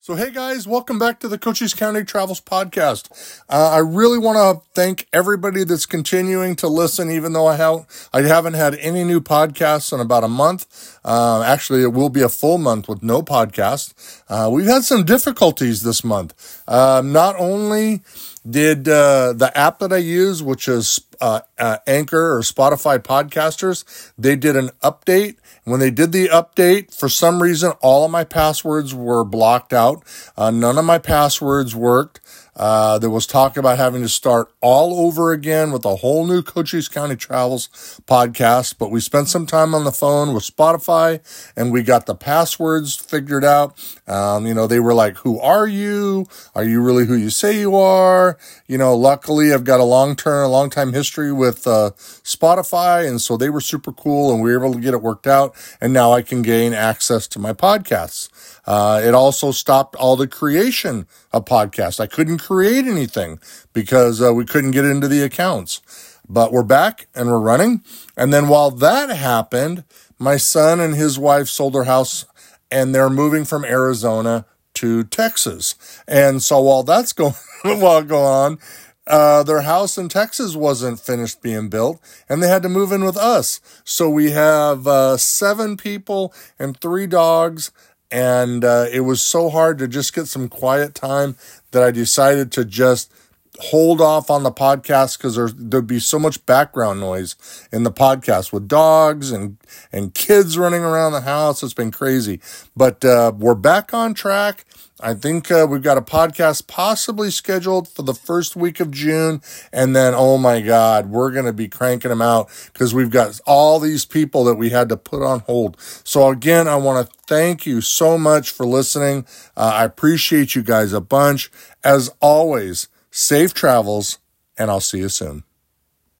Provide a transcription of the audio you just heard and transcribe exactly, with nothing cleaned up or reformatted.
So, hey guys, welcome back to the Cochise County Travels Podcast. Uh, I really want to thank everybody that's continuing to listen, even though I haven't, I haven't had any new podcasts in about a month. Uh, actually, it will be a full month with no podcast. Uh, we've had some difficulties this month. Uh, not only did uh, the app that I use, which is uh, uh, Anchor or Spotify Podcasters, they did an update. When they did the update, for some reason, all of my passwords were blocked out. Uh, none of my passwords worked. Uh, there was talk about having to start all over again with a whole new Cochise County Travels podcast, but we spent some time on the phone with Spotify and we got the passwords figured out. Um, you know, they were like, who are you? Are you really who you say you are? You know, luckily I've got a long-term, long time history with, uh, Spotify. And so they were super cool and we were able to get it worked out. And now I can gain access to my podcasts. Uh, it also stopped all the creation of podcasts. I couldn't create anything because uh, we couldn't get into the accounts. But we're back and we're running. And then while that happened, my son and his wife sold their house and they're moving from Arizona to Texas. And so while that's going, while going on, uh, their house in Texas wasn't finished being built and they had to move in with us. So we have uh, seven people and three dogs. And uh, it was so hard to just get some quiet time that I decided to just hold off on the podcast because there, there'd be so much background noise in the podcast with dogs and, and kids running around the house. It's been crazy. But uh, we're back on track. I think uh, we've got a podcast possibly scheduled for the first week of June. And then, oh my God, we're going to be cranking them out because we've got all these people that we had to put on hold. So again, I want to thank you so much for listening. Uh, I appreciate you guys a bunch. As always, safe travels, and I'll see you soon.